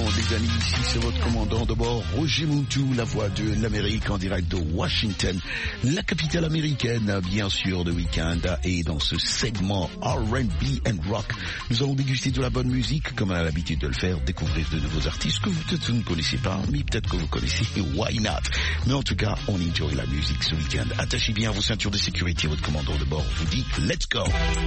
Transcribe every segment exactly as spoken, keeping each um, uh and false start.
monde, les amis. Ici, c'est votre commandant de bord, Roger Montou, la voix de l'Amérique en direct de Washington, la capitale américaine, bien sûr, de week-end. Et dans ce segment R and B and Rock, nous allons déguster de la bonne musique, comme on a l'habitude de le faire, découvrir de nouveaux artistes que vous peut-être vous ne connaissez pas, mais peut-être que vous connaissez. Why not? Mais en tout cas, on enjoy la musique ce week-end. Attachez bien vos ceintures de sécurité. Votre commandant de bord vous dit, let's go!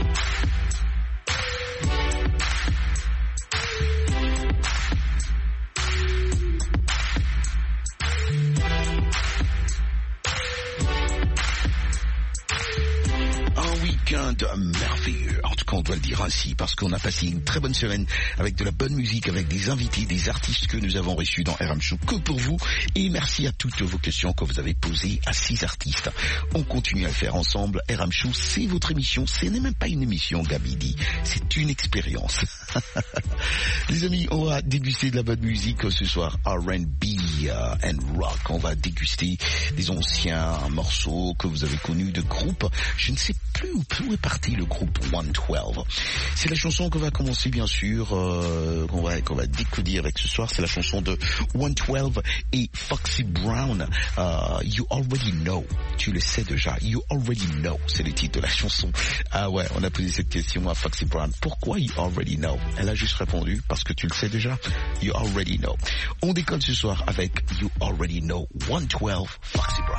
Merveilleux, en tout cas on doit le dire ainsi, parce qu'on a passé une très bonne semaine avec de la bonne musique, avec des invités, des artistes que nous avons reçus dans R M Show que pour vous, et merci à toutes vos questions que vous avez posées à six artistes. On continue à le faire ensemble. R M Show, c'est votre émission, ce n'est même pas une émission, Gabi dit, c'est une expérience. Les amis, on va déguster de la bonne musique ce soir, R and B uh, and Rock. On va déguster des anciens morceaux que vous avez connus de groupes. Je ne sais plus où Où est parti le groupe one twelve? C'est la chanson qu'on va commencer, bien sûr, euh, qu'on va, qu'on va découvrir avec ce soir. C'est la chanson de one twelve et Foxy Brown. Uh, you already know. Tu le sais déjà. You already know. C'est le titre de la chanson. Ah ouais, on a posé cette question à Foxy Brown. Pourquoi you already know? Elle a juste répondu, parce que tu le sais déjà. You already know. On décolle ce soir avec You already know. one twelve, Foxy Brown.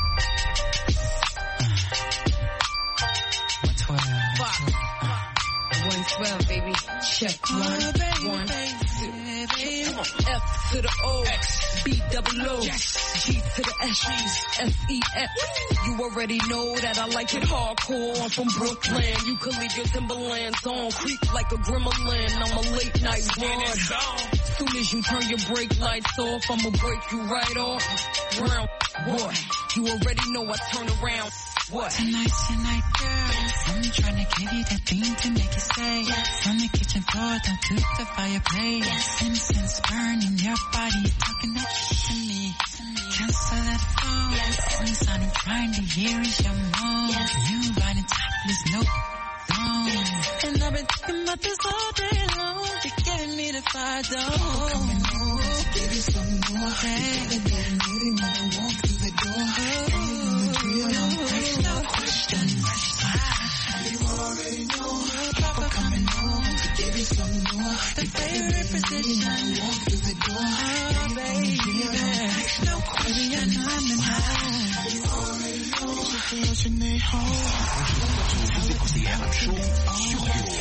one twelve, baby. Check one, one, two. Come on. F to the O, X, B double O, yes. G to the S, S E X. You already know that I like it hardcore. I'm from Brooklyn. You could leave your Timberlands on, creep like a gremlin. I'm a late night broad. Soon as you turn your brake lights off, I'ma break you right off. Round, boy, you already know I turn around. What? Tonight's your night, girl. I'm trying to give you that thing to make you stay. Yes. From the kitchen floor down to the fireplace. Yes. Incense burning your body, talking that shit to me. To me. Cancel that phone. Yes. The only sound I'm trying to hear is your moan. Yes. You riding topless, no thong. Yes. And I've been thinking about this all day long. You're giving me the fire, though. Oh, coming over to give you some more. Hey. You gotta get ready when I walk through the door. Oh. No question. You already know. Papa coming home to give you some more. The favorite position. Walk through the door. Oh, baby. No question. You already know. Je n'ai Vous écoutez R M Show sur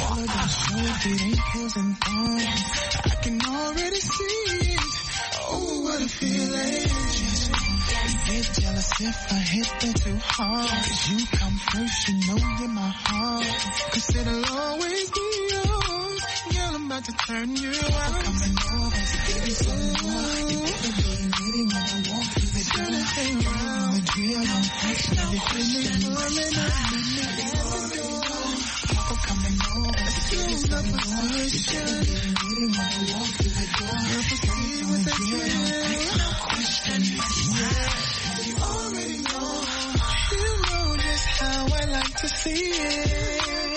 I can already see it. Oh, what a feeling. Get jealous if I hit that too hard. Cause you come first, you know you're my heart. Cause it'll always be yours. Girl, I'm about to turn you out. Coming over to give you some more. You better be ready when I walk through the door. Gonna hang around the drill. Don't text me the feeling. Rolling up the door. Papa coming over to give you some more. You better be ready when I walk through the door. You'll proceed with the drill. Don't text no question. Yeah. You already know, you know just how I like to see it.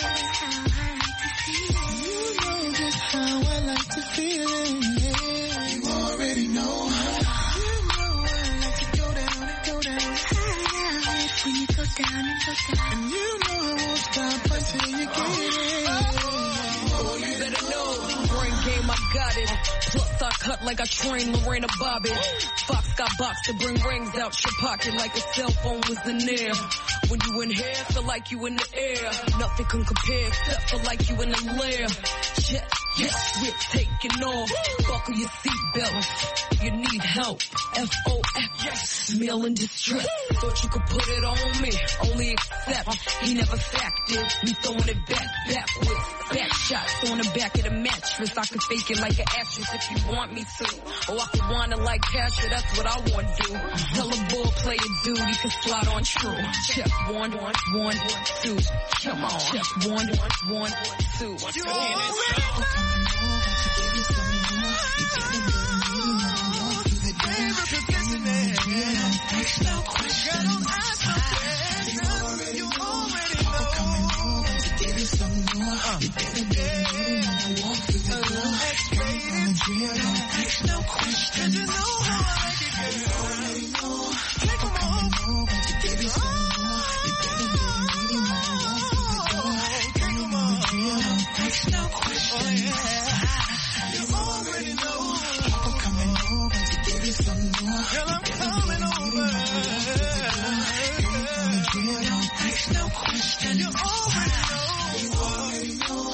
You know just how I like to feel it. You already know. You know I like to go down and go down. I like when you go down and go down. And you know I won't stop until you get it. Oh, you better know. Brain game, I got it. Plus I cut like I trained Lorena Bobbitt. Fox got box to bring rings out your pocket like a cell phone was in there. When you in here, feel like you in the air. Nothing can compare except for like you in the lair. Jet, yes, we're taking off. Buckle your seatbelt. You need help. F O F, yes, meal in distress. Thought you could put it on me. Only except he never factored me throwing it back backwards. Back shots on the back of the mattress. I could fake it like an actress if you want me to. Or I could whine it like Pasha, that's what I want to do. Tell a ball player dude he can slide on true. Check one, one, one, two. Come on. Check one, one, one, two. You already know. To give you some more. You better be ready when I walk through the door. No question. Don't ask no questions. You already know. Coming over to give you some more. You better be ready when I walk through the door. X-rated. ask no questions. You know how I like it, girl. You already know. Take them all. When you give it some more, you better be needing more. Girl, you know the drill. Don't ask no questions. You already know. Keep on coming over to give it some more. Girl, I'm coming over. Girl, you know the drill. Don't ask no questions. You already know. You already know.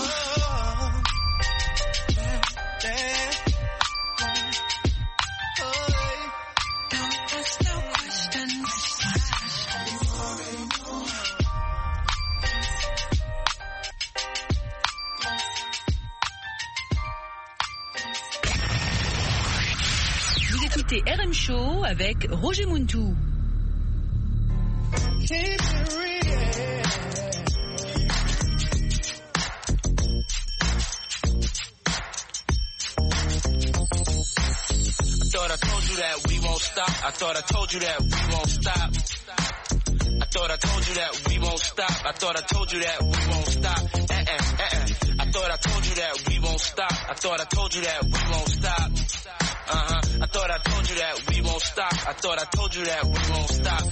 R M Show avec Roger Muntou. I thought I told you that we won't stop. I thought I told you that we won't stop. I thought I told you that we won't stop. Uh-uh, uh-uh. I thought I told you that we won't stop. I thought I told you that we won't stop. Uh-huh. I thought I told you that we won't stop. I thought I told you that we won't stop.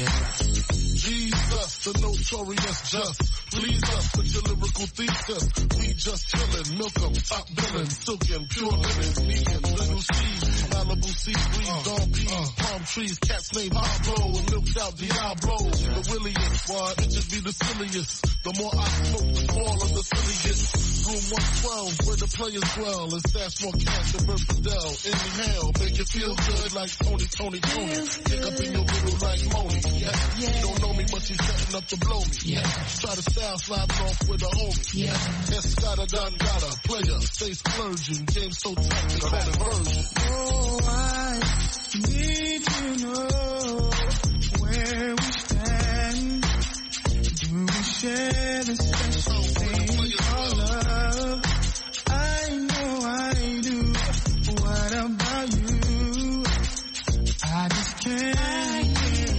Jesus, the notorious just. Please us with your lyrical thesis. We just chillin', milk 'em, top billin', silkin', pure linen, vegan, little seeds, Malibu sea breeze, dawn peas, palm trees, cats named Pablo, and milked out Diablo. The williest, why bitches be the silliest. The more I smoke, the smaller the silliest. Room one twelve, where the players dwell, and stash more cash than Bert Fidel. Inhale, make you feel good like Tony, Tony, Tony. Pick up in your middle like Moni. Yeah. Yeah. You don't know me, but she's setting up to blow me. Yeah. Try to style sliding off with a homie. Yeah. Escada, Don Gata, player, stay splurging. Game so tight, they call it version. Oh, I need to know where we stand. Do we share the special thing called love? I know I do. What about you? I just can't.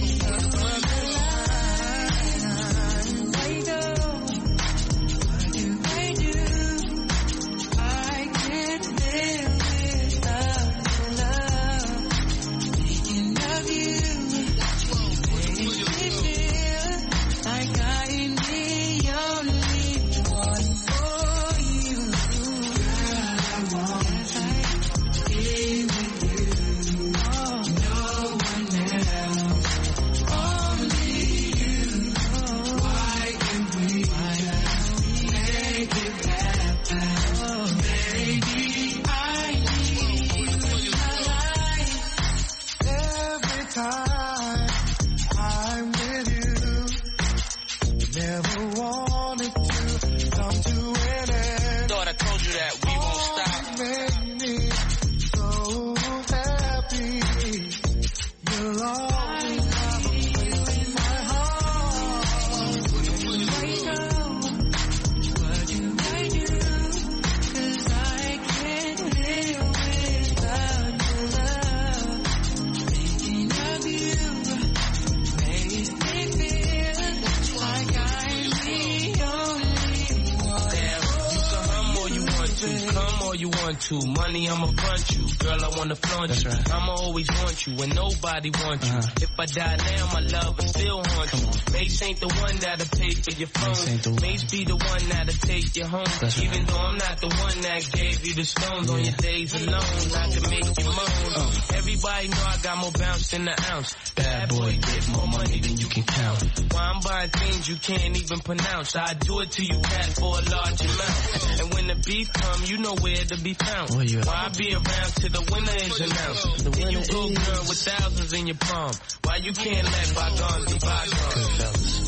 Money, I'ma front you. Girl, I wanna flaunt That's you. Right. I'ma always want you when nobody wants you. Uh-huh. If I die now, my love will still haunt you. Mace ain't the one that'll pay for your phone. Mace be the one that'll take you home. That's Even right. though I'm not the one that gave you the stones yeah. on your days alone, I can make you moan. Uh. Everybody know I got more bounce than an ounce. Bad boy, get more money than you can count. Why I'm buying things you can't even pronounce. I do it to you, cat, for a large amount. And when the beef come, you know where to be found. Oh, yeah. Why I be around till the winner is announced? The then you go, is... girl, with thousands in your palm. Why you can't let bygones be bygones?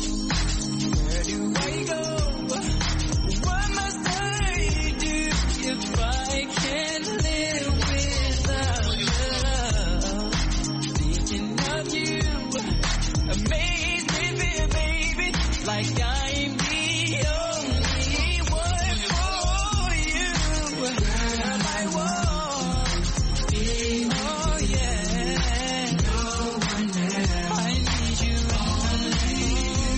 Where do I go? What must I do if I can't live without love? Thinking of you, amaze me, baby, like I'm the only one for you. Girl, I want it. Oh yeah, no one else. I need you only.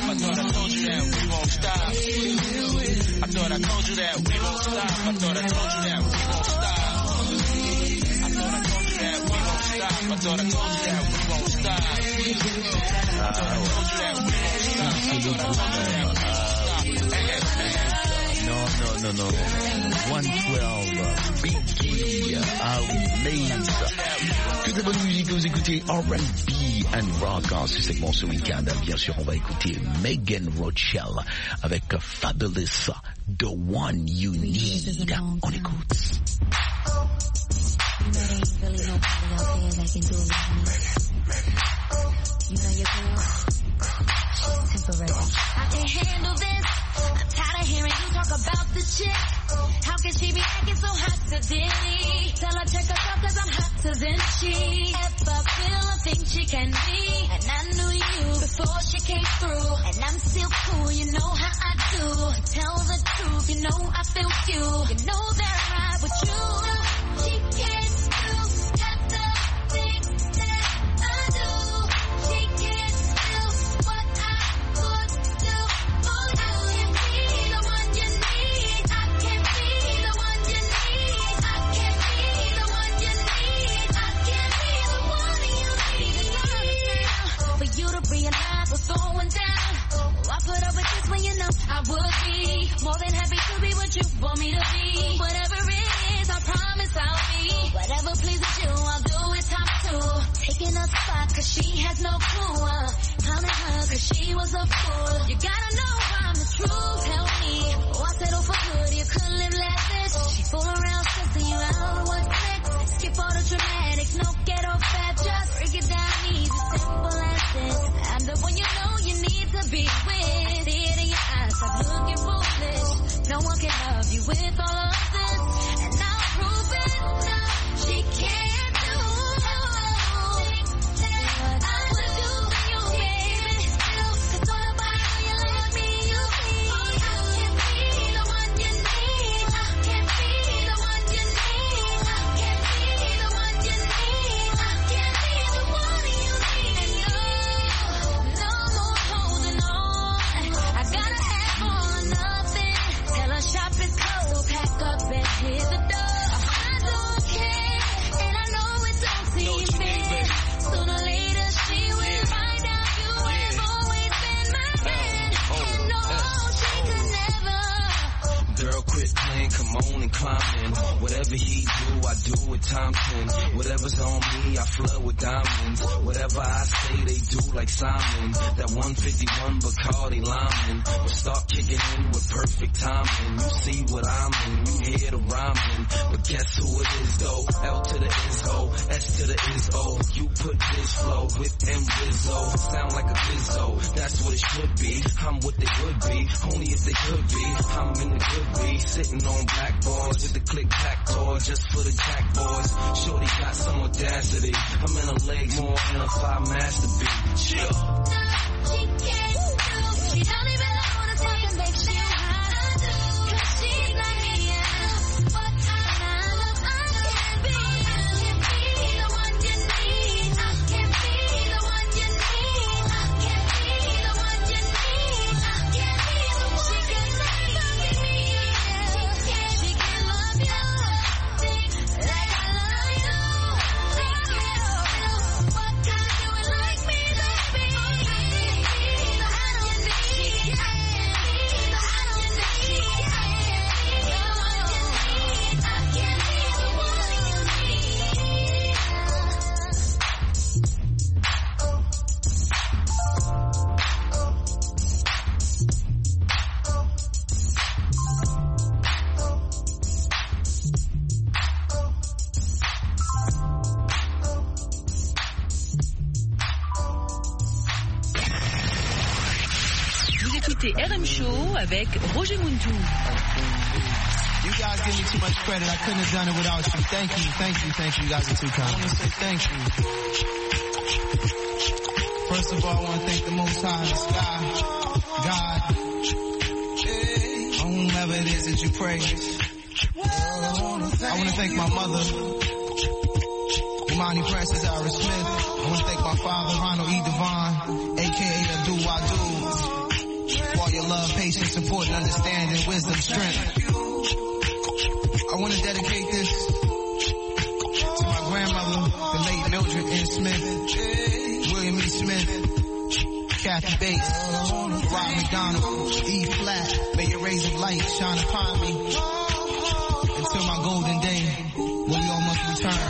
I thought I told you that we won't stop. I thought I told you that we won't stop. I thought I told you that we won't stop. I thought I told you that we won't stop. I thought I told you that we won't stop. I thought I told you that we won't stop. I thought I told you that we won't stop. No, no, no, no. one twelve, Biggie, Outlays. Que de bonne musique, vous écoutez R and B and rock en ce segment ce week-end. Bien sûr, on va écouter Megan Rochelle avec Fabulous, The One You Need. On écoute. You know there ain't really nobody out there that can do it like me. You know your girl, she's temporary. I can't handle this. I'm tired of hearing you talk about this shit. How can she be acting so hot today? Tell her check herself cause I'm hotter than she ever feel or think she can be. And I knew you before she came through. And I'm still cool, you know how I do. Tell the truth, you know I feel you. You know that I ride with you. She can't do half the things that I do. She can't do what I would do for you. I can be the one you need. I can be the one you need. I can be the one you need. I can be the one you need. For you to realize what's going down. Oh, I put up with this when you know I would be more than happy to be what you want me to be. Whatever it is, I promise I'll be whatever pleases you. I'll do it time two. Taking a spot cause she has no clue. Uh, clowning her cause she was a fool. You gotta know I'm the truth. Tell me, oh I settle for good. You couldn't live lavish. She fool around stressing you out. What's next? Skip all the dramatics. No ghetto fat. Just break it down easy. Simple as this. I'm the one you know you need to be with. See it in your eyes. Stop looking foolish. No one can love you with all of this. And I'll prove it. No, she can't do what I would do for you, baby. Cause all about how you love me, you see. I can be the one you need. I can be the one you need. I can be the one you need. I can be the one you need. And no, no more holding on. I gotta have all or nothing. Tell her shop is closed, pack up and hit the door. I don't care, and I know it don't seem fair. Sooner or later she will find out you have always been my man. And no, she could never. Girl, quit playing, come on and climb in. Whatever he do, I do it times ten. Whatever's on me, I flood with diamonds. Whatever I say, they do like Simon. That one fifty-one Bacardi Lyman will start kicking in with perfect timing. You see what I'm in, you hear the rhyming. But guess who it is though? L to the is O, S to the is O. You put this flow with M Rizzo. Sound like a Bizzo, that's what it should be. I'm what they would be, only if they could be. I'm in the good be, sitting on blackboards with the click clack toy just for the jack boys. Shorty got some audacity. I'm in her legs more than a five master beat. Chill. No, she can't do. She don't even know what it's like to make she hot. Cause she's like me, yeah. But I know I can be. I can be the one you need. I can be the one you need. I can be the one you need. I can be the one she can love me. She can love you like I love you. She can, but can't do it like me, baby. The hot you need. The hot you need. The one you need. I can be the one you need. Vous écoutez R M Show avec Roger Muntou. You guys give me too much credit. I couldn't have done it without you. Thank you, thank you, thank you. You guys are too kind. I want to say thank you. First of all, I want to thank the Most High in the sky, God, or whomever it is that you praise. I want to thank my mother, Imani Francis Iris Smith. I want to thank my father, Ronald E. Devon, a k a. Abdul Wadud. love, patience, support, and understanding, wisdom, strength. I want to dedicate this to my grandmother, the late Mildred N. Smith, William E. Smith, Kathy Bates, Rob McDonald, E. Flat. May your rays of light shine upon me until my golden day when we all must return.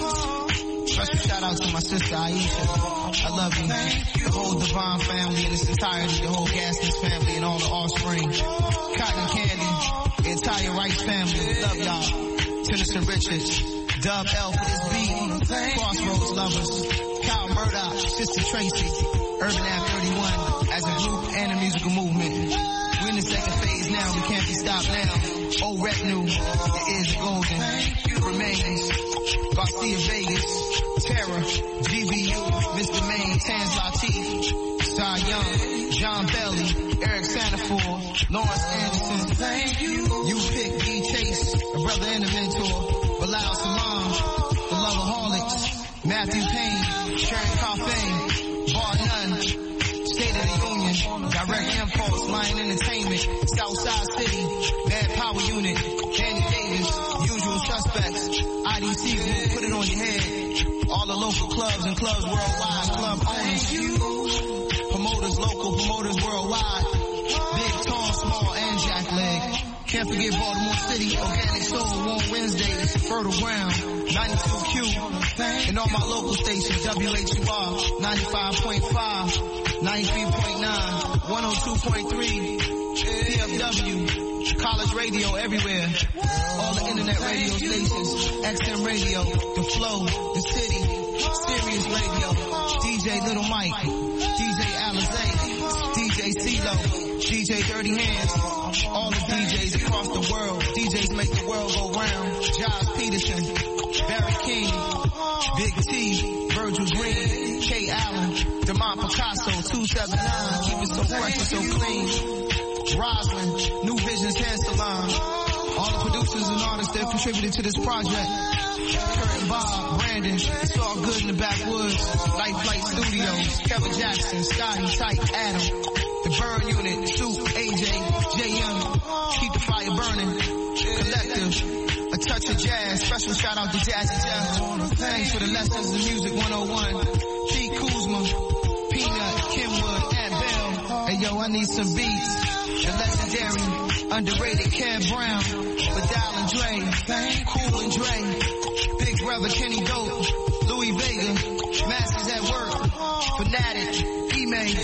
Special shout out to my sister Aisha. I love you. The whole Divine family in its entirety, the whole Gaskins family and all the offspring. Cotton Candy, the entire Rice family. Love y'all. Tennyson Richards, Dub L for this beat. Crossroads Lovers, Kyle Murdoch, Sister Tracy, Urban Ave thirty-one, as a group and a musical movement. We're in the second phase now, we can't be stopped now. Old retinue, it is golden. Remains, Garcia Vegas, Terror, G B U, Mister Maine, Tans Latif, Cy Young, John Belly, Eric Santafor, Lawrence Anderson. Thank you. You pick D Chase, a brother and a mentor. Bilal Salam, the Loveaholics, Matthew Payne, Sharon Coffin, Bar None, State of the Union, Direct Impulse, Lion Entertainment, Southside City, Bad Power Unit, Danny Davis, Usual Suspects, I D C Group, Put It On Your Head, all the local clubs and clubs worldwide, club owners, promoters, local promoters worldwide, big, tall, small, and jack leg. Can't forget Baltimore City, Organic Soul, Warm Wednesdays, Fertile Ground, ninety-two Q, and all my local stations, W H U R, ninety-five point five, ninety-three point nine, one oh two point three, P F W, college radio everywhere, all the internet radio stations, X M Radio, The Flow, The City, Sirius Radio, D J Little Mike, D J Alizé, D J CeeLo, D J Dirty Hands, all the D Js across the world. D Js make the world go round. Josh Peterson, Barry King, Big T, Virgil Green, Kay Allen, DeMont Picasso, two seven nine, keep it so fresh and so clean. Roslyn, New Visions Hair Salon, all the producers and artists that contributed to this project. Kurt and Bob, Brandon, It's All Good in the Backwoods, Light Flight Studios, Kevin Jackson, Scotty, Tyke, Adam, The Burn Unit, Soup, A J, J M, Keep the Fire Burning, Collective, A Touch of Jazz, special shout out to Jazzy Jazz, thanks for the lessons of music one oh one, Pete Kuzma, Peanut, Kenwood, Aunt Bell, hey yo, I need some beats, the legendary, underrated Kev Brown, Vidal and Dre, Cool and Dre, Big Brother Kenny Dope, Louis Vega, Masters at Work, Fanatic, E-May,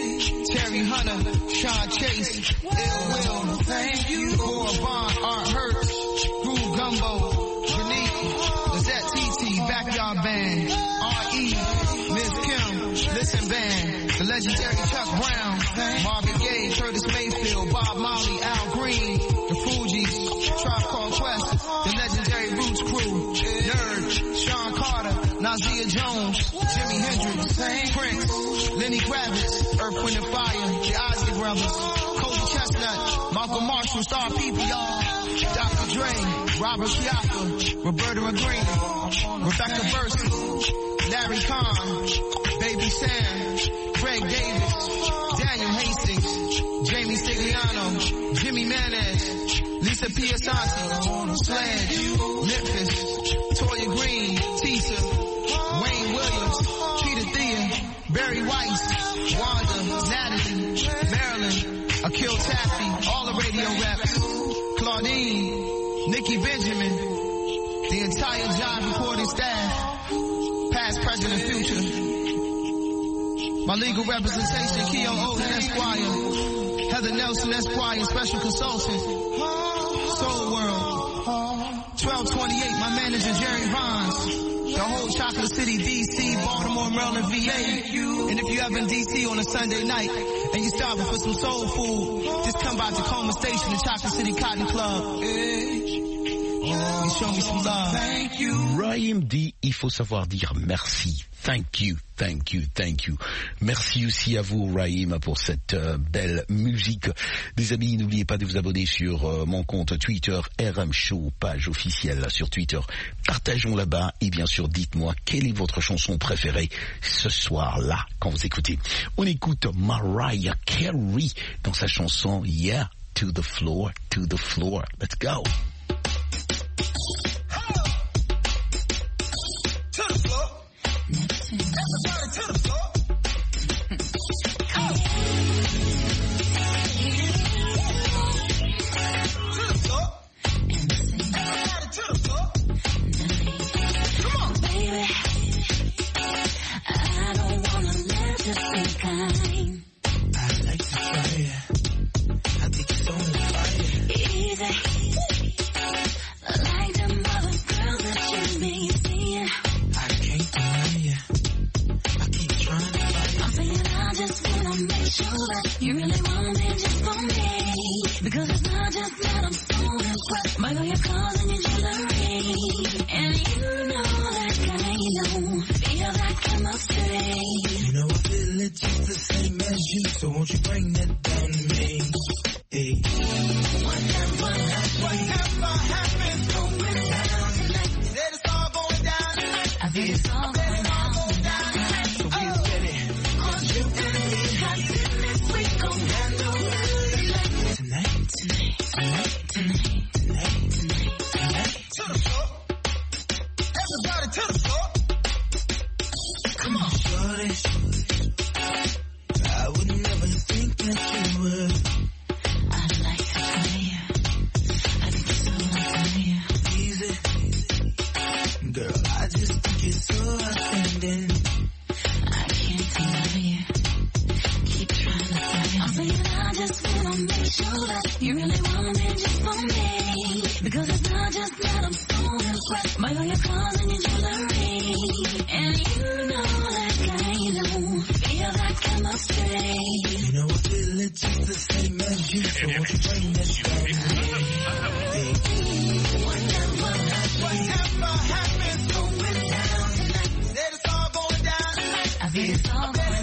Terry Hunter, Sean Chase, Ill Will, thank you, Deborah Bond, Art Hurts, Groove Gumbo, Unique, Lizette T T, Backyard Band, R E, Miz Kim, Listen Band, the legendary Chuck Brown, Marvin Gaye, Curtis Mayfield, Bob Marley, Al Green, the Fugees, Tribe Called Quest, the legendary Roots Crew, Nerd, Sean Carter, Nazia Jones, Jimi Hendrix, Prince, Lenny Kravitz, Earth, Wind and Fire, the Ozzy Brothers, Cody Chestnut, Malcolm Marshall, Star People, y'all, Doctor Dre, Robert Chiaffa, Roberta Agrina, Rebecca Bursey, Larry Kahn, Baby Sam, Greg Davis, Daniel Hastings, Jamie Stigliano, Jimmy Manez, Lisa Piasanti, Sledge, Memphis, Toya Green, Tisa, Wayne Williams, Peter Thea, Barry Weiss, Wanda, Natalie, Marilyn, Akil Taffy, all the radio reps, Claudine, Nikki Benjamin, the entire Jive recording staff, past, present, and future. My legal representation, Keo Oden Esquire, Heather Nelson Esquire, special consultant, Soul World, twelve twenty-eight, my manager Jerry Vons, the whole Chocolate City, D C, Baltimore, Maryland, V A. And if you're ever in D C on a Sunday night and you're starving for some soul food, just come by Tacoma Station, the Chocolate City Cotton Club. You show me some love. Thank you. Raïm dit, il faut savoir dire merci. Thank you, thank you, thank you. Merci aussi à vous, Raïm, pour cette euh, belle musique. Les amis, n'oubliez pas de vous abonner sur euh, mon compte Twitter, R M Show, page officielle sur Twitter. Partageons là-bas et bien sûr, dites-moi quelle est votre chanson préférée ce soir-là, quand vous écoutez. On écoute Mariah Carey dans sa chanson Yeah, to the floor, to the floor. Let's go. You really want it just for me, because it's not just that I'm so impressed by all your cars and your jewelry, and you know that I know, feel that chemistry. You know I feel it just the same as you, so won't you bring that down to me? Hey. Whatever, whatever happens going down tonight, you said it's all going down tonight. I think it's all going down. You really want it just for me, because it's not just that I'm so impressed by all your cars and your jewelry, and you know that I know, feel that chemistry. You know I feel it just the same as you, so won't you bring that down to me? Whatever, whatever happens going down tonight, you said it's all going down tonight. I think it's all going down.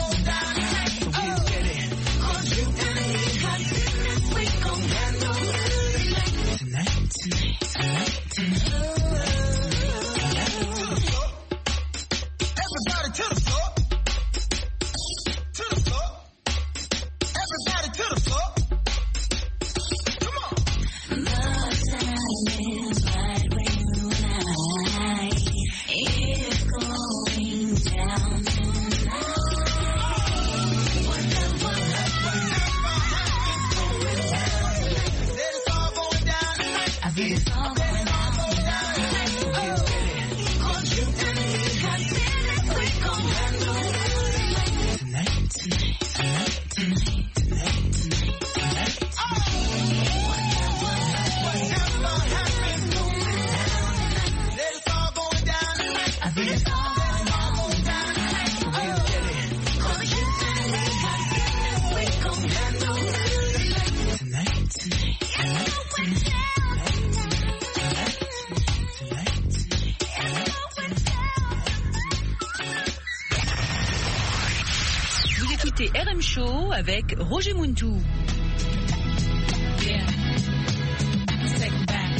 R M Show avec Roger Muntou. Yeah. Let's take it back.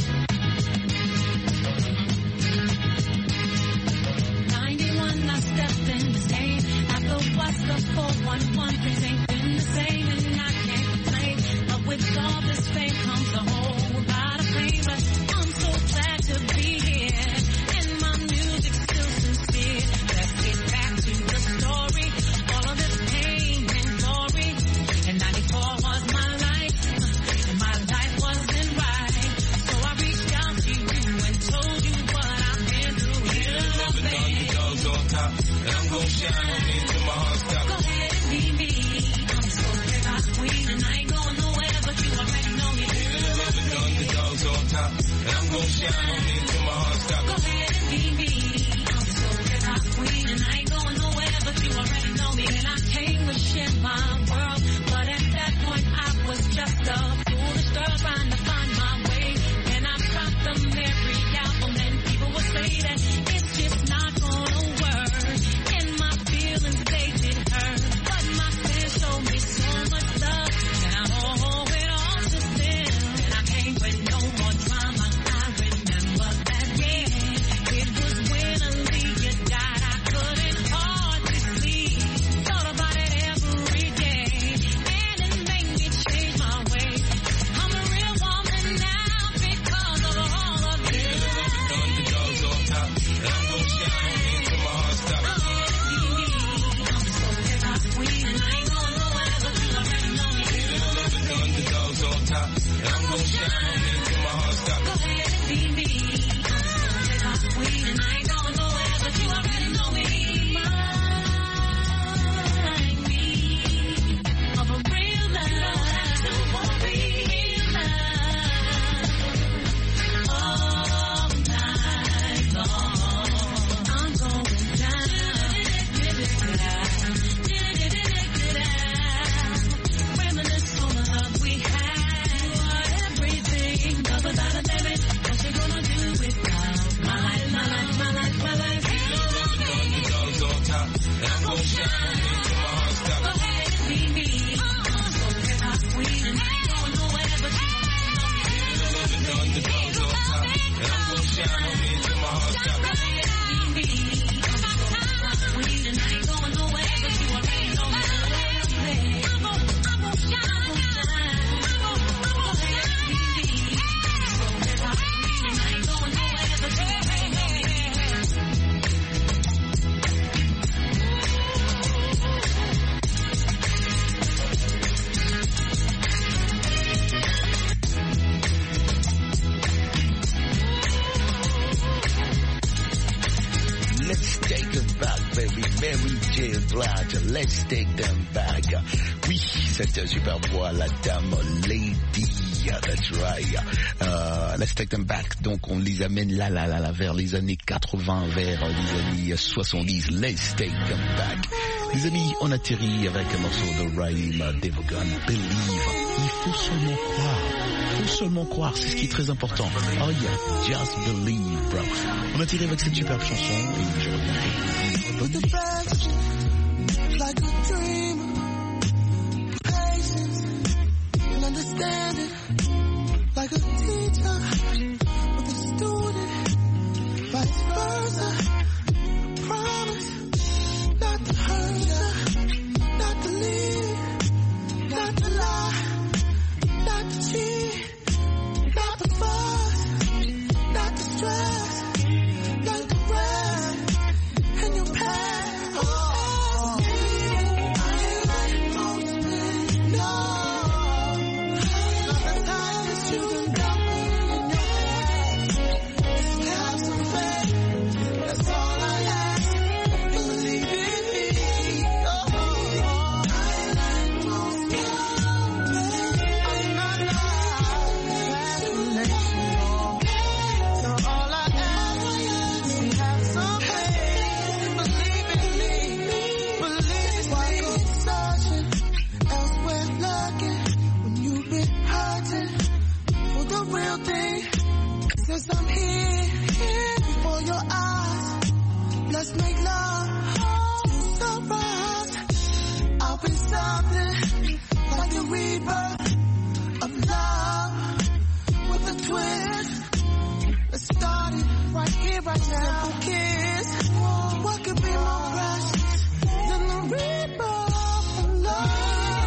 ninety-one, I stepped in the game. After what's the four one one, things ain't been the same, and I can't complain. But with all this fame comes a whole lot of pain. But I'm so glad to be here, and my music's still sincere. Let's get back to the story. All of this pain and glory. And ninety-four was my life, and my life wasn't right. So I reached out to you and told you what I've been through. Here's the thing. On top, and I'm gonna shine on me till my heart stops. Go ahead and be me. I'm so hip-hop queen, and I ain't going nowhere, but you already know me. Here's the thing. Underdogs on top, and I'm gonna shine on me till my heart stops. Go ahead and be me. I'm so hip-hop queen, and I ain't going nowhere, but you already know me. And I came to share my world, but at that point I was just a foolish girl trying to find my way. And I dropped the shine on me till my heart stops. Go ahead and be me. I'm so sweet and I ain't going nowhere, but you already know me. Remind me of a real love. You don't have to want real love. All night long, I'm going down. Reminisce on the love we had. You are everything, love without a limit. What you gonna do without my life, my life, my life, my life? The dogs on top, and I'm gon' shine on me till my heart stops. Go ahead and be me. I'm so hip-hop queen and I ain't going nowhere, but you The dogs, the dogs on top, and I'm gon' shine on me till my heart stops. go ahead and be me. I'm so hip-hop queen and I ain't going nowhere, but you already know me. I'm gon' I'm gon' shine, I'm gon' shine. I'm gon' I'm gon' be me. So hip-hop queen and I ain't going nowhere, but you already know me. Let's take them back, baby. Mary J. Blige, let's take them back. Oui, cette super voix, la dame Lady, that's right. Uh, let's take them back. Donc, on les amène là, là, là, là, vers les années quatre-vingts, vers les années soixante-dix. Let's take them back. Les amis, on atterrit avec un morceau de Raheem Devaughan, Believe. Il faut seulement croire. Il faut seulement croire, c'est ce qui est très important. Oh yeah, just believe, bro. On atterrit avec cette superbe chanson et je reviens. With the best, like a dream, patience and understanding, like a teacher with a student, vice versa. Promise not to hurt her, not to leave, not to lie, not to cheat, not to fuss, not to stress, not to rest. In your past, oh, I ain't like most men, no. Not the time that you can dump me in your past. Just have some faith, that's all I ask. Believe in me, oh, I ain't like most men, I'm not like to let you know. So all I ask is have some faith. Real thing, since I'm here, here before your eyes, let's make love to sunrise. I'll be something like a rebirth of love with a twist. Let's start it right here, right now. Simple kiss, what could be more precious than the rebirth of love?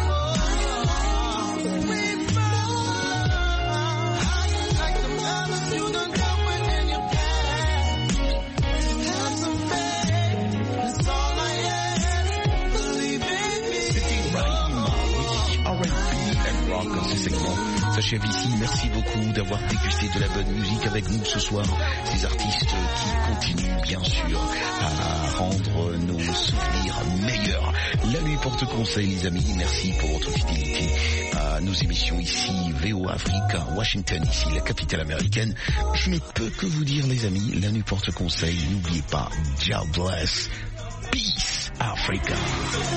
You done dealt with in your past. Have some faith, that's all I ask. Believe in me. C'était Raheem, oui, R and B and rock, ce segment s'achève ici. Merci beaucoup d'avoir dégusté de la bonne musique avec nous ce soir. Ces artistes qui continuent bien sûr à rendre nos souvenirs meilleurs. La nuit porte conseil, les amis. Merci pour votre fidélité à nos émissions ici, V O Africa, Washington, ici, la capitale américaine. Je ne peux que vous dire, les amis, la nuit porte conseil. N'oubliez pas, God bless. Peace, Africa.